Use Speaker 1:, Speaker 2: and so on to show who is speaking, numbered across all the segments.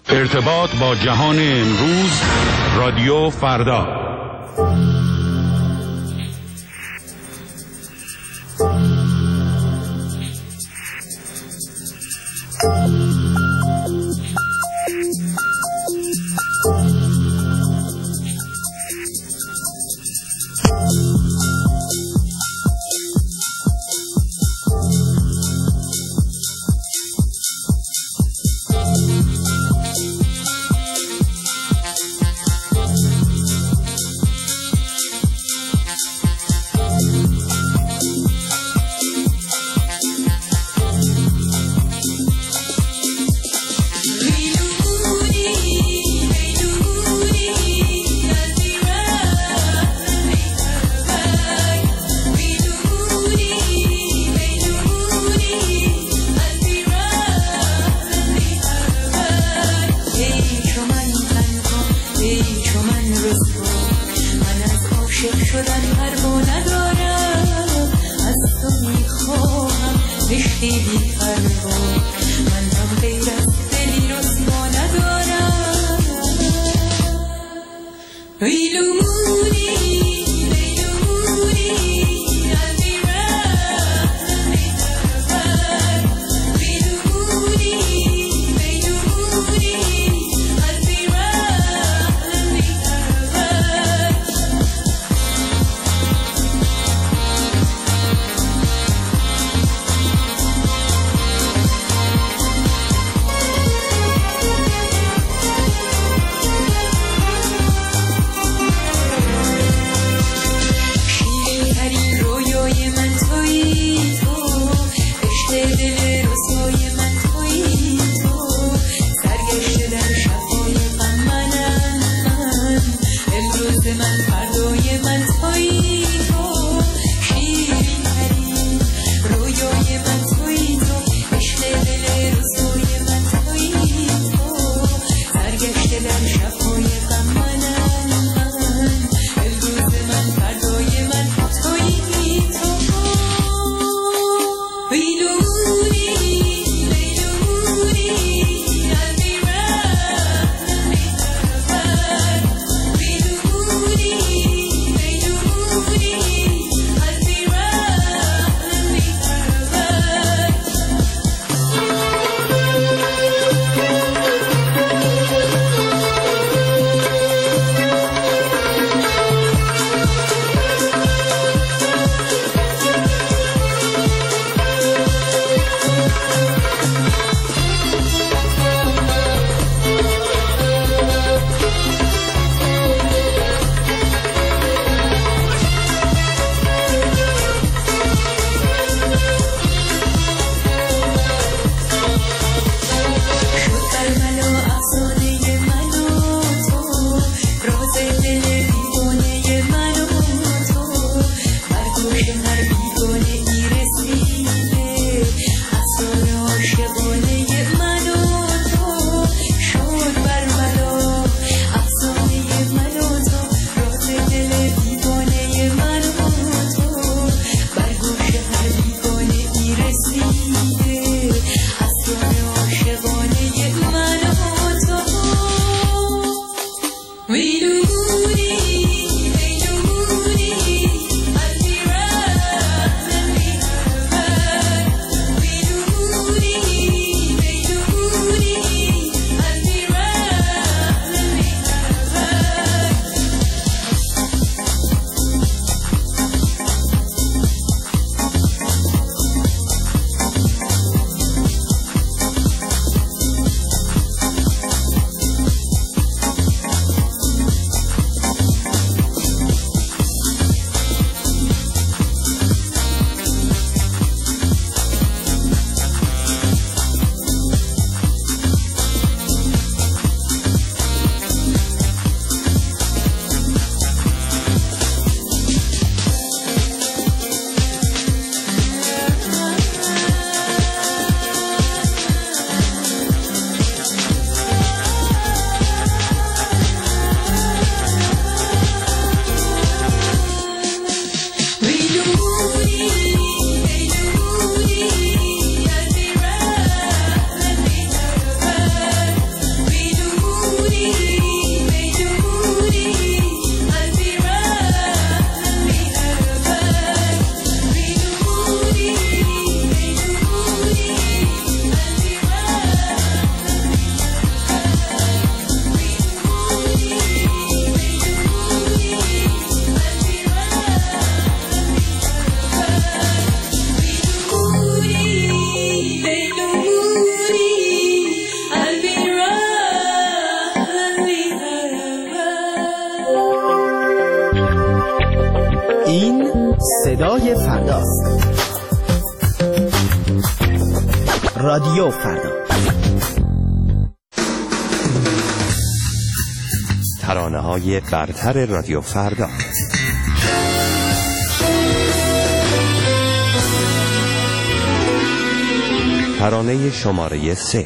Speaker 1: ارتباط با جهان امروز، رادیو فردا.
Speaker 2: صدای فرداست. رادیو فردا.
Speaker 3: ترانه‌های برتر رادیو فردا. ترانه شماره 3.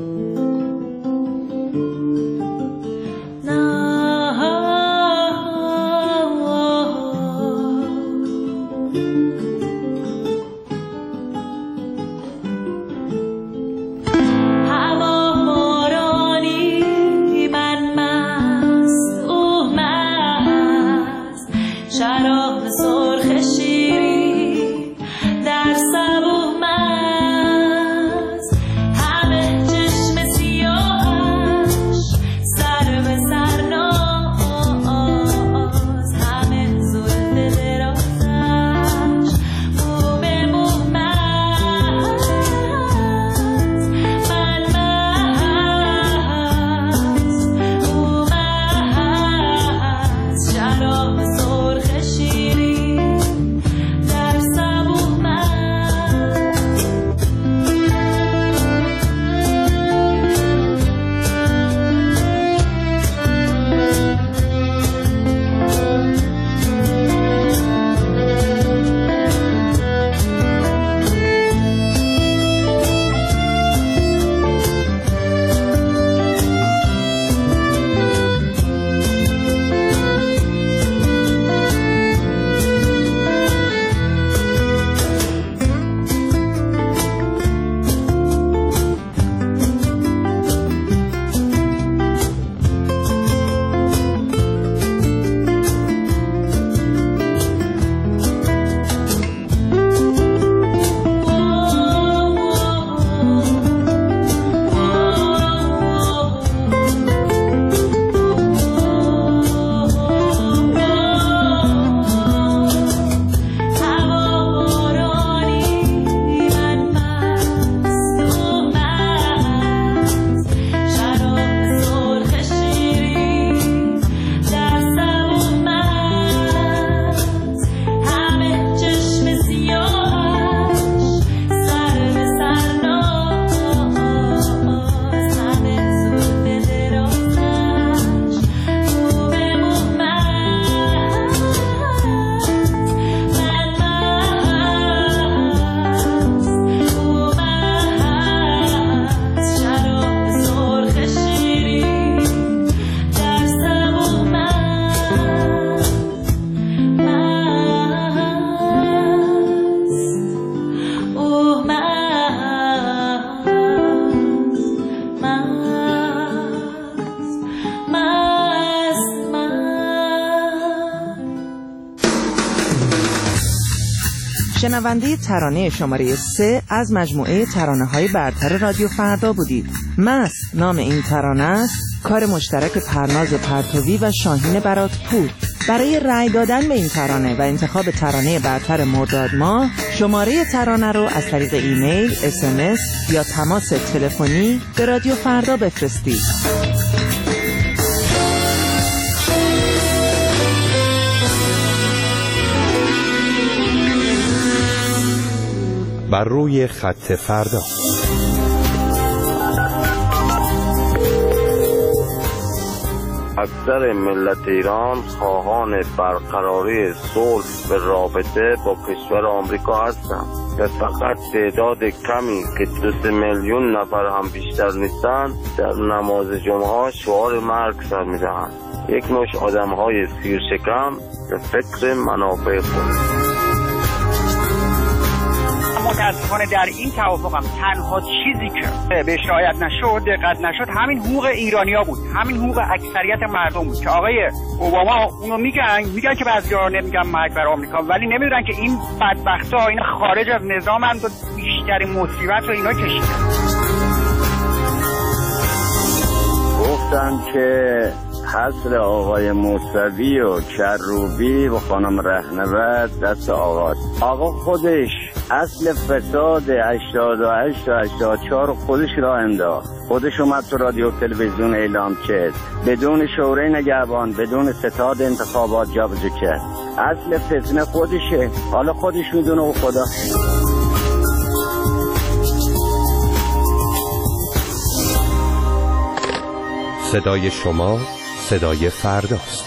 Speaker 4: شنونده ترانه شماره 3 از مجموعه ترانه‌های برتر رادیو فردا بودید. مست نام این ترانه است، کار مشترک پرناز پرتوی و شاهین براتپور. برای رأی دادن به این ترانه و انتخاب ترانه برتر مرداد ماه، شماره ترانه رو از طریق ایمیل، SMS یا تماس تلفنی به رادیو فردا بفرستید.
Speaker 3: بر روی خط فردا.
Speaker 5: اکثر ملت ایران خواهان برقراری صلح به رابطه با کشور آمریکا هستند و فقط تعداد کمی که 2 میلیون نفر هم بیشتر نیستند در نماز جمعه شعار مرگ سر می‌دهند. یک نوع آدم‌های سیرشکم به فکر منافع خود.
Speaker 6: متاسفانه در این توافق هم تنها چیزی که بهش رعایت نشد، دقت نشد، همین حقوق ایرانیا بود، همین حقوق اکثریت مردم بود که آقای اوباما اونو میگن که بعضی‌ها نمیگن مرگ بر آمریکا، ولی نمیدونن که این بدبختا این خارج از نظامن و بیشترین مصیبت رو اینا کشیدن.
Speaker 5: گفتن که حصر آقای موسوی و کروبی و خانم رهنورد دست آقا خودش اصل فساد 88 تا 84 خودش را انداخت، خودش اومد تو رادیو تلویزیون اعلام کرد، بدون شورای نگهبان، بدون ستاد انتخابات جابجا کرد.
Speaker 6: اصل فتنه خودشه، حالا خودش میدونه و خدا.
Speaker 3: صدای شما صدای فرداست.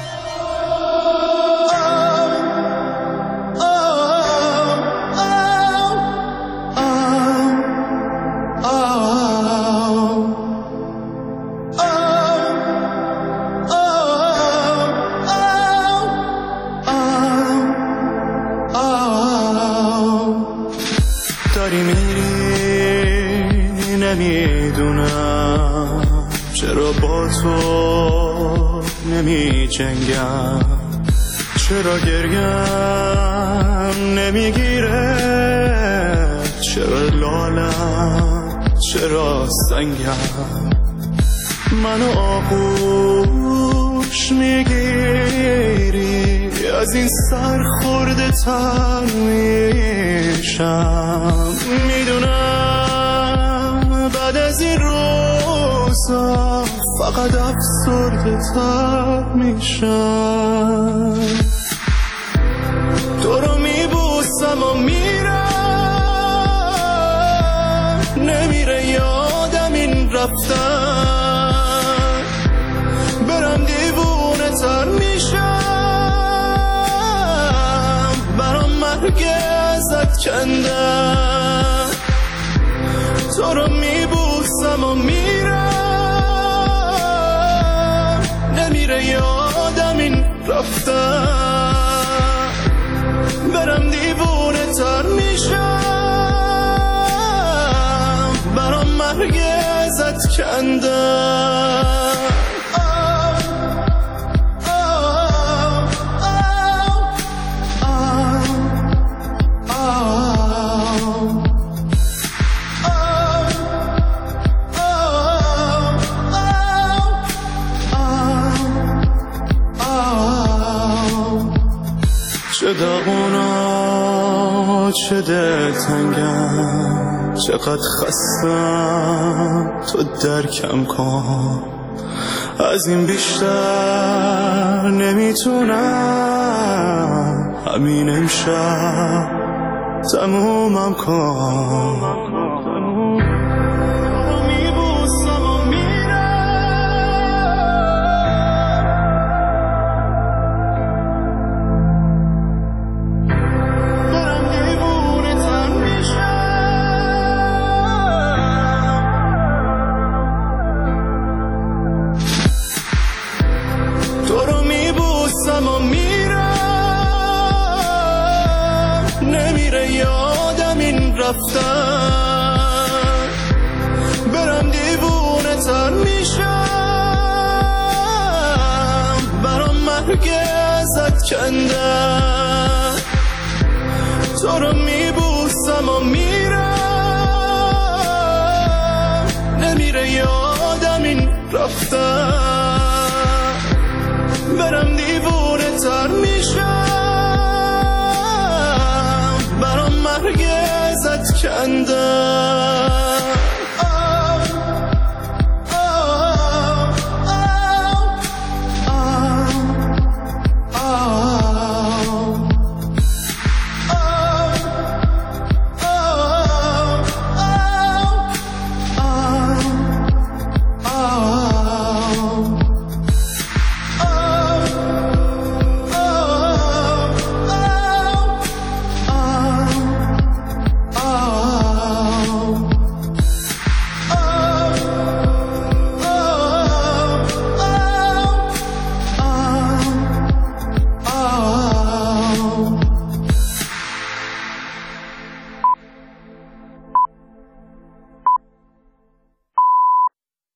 Speaker 7: داری میری نمیدونم چرا با تو نمی جنگم، چرا گریم نمیگیره، چرا لالم چرا سنگم، منو آغوش میگیری از این سر خورده تر میشم، میدونم بعد از این روزا فقط افسرده تر میشم، تو رو میبوسم و میرم، نمیره یادم این رفتن، برم دیوونه تر میشم، برام مرگ ازت کندم، تو رو میبوسم و میرم، نمیره یادم این رفتن، برم دیوونه تر میشم، برام مرگ ازت کندم. چه داغونا چه دلتنگم، چقدر خستم تو درکم کن، از این بیشتر نمیتونم، همین امشب تمومم کن. نمیره یادم این رفتن، برم دیوونه تر میشم، برام مرگ ازت کندم، تو رو میبوسم و میرم، نمیره یادم این رفتن، برم دیوونه تر میشم، برام مرگ ازت کندم.